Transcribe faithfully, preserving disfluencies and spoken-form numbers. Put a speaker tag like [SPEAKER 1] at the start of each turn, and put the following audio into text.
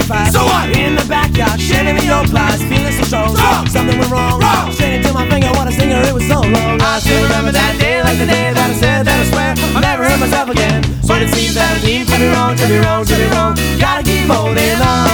[SPEAKER 1] five.
[SPEAKER 2] So what?
[SPEAKER 1] In the backyard, shedding the old plies, feeling so strong.
[SPEAKER 2] Strong.
[SPEAKER 1] Something went wrong.
[SPEAKER 2] Wrong.
[SPEAKER 1] Straight into my finger, what a stinger, it was so long. I still remember that day like the day that I said that I swear I'll never hurt myself again. But it seems that I keep to be wrong, to be wrong, to be wrong. Gotta keep holding on.